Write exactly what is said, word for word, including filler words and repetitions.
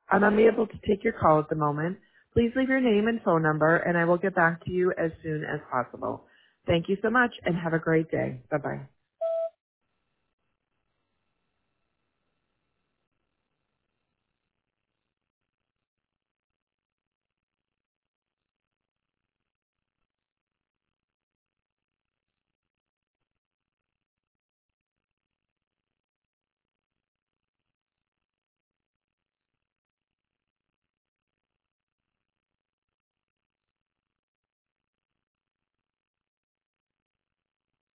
I'm unable to take your call at the moment. Please leave your name and phone number, and I will get back to you as soon as possible. Thank you so much, and have a great day. Bye-bye.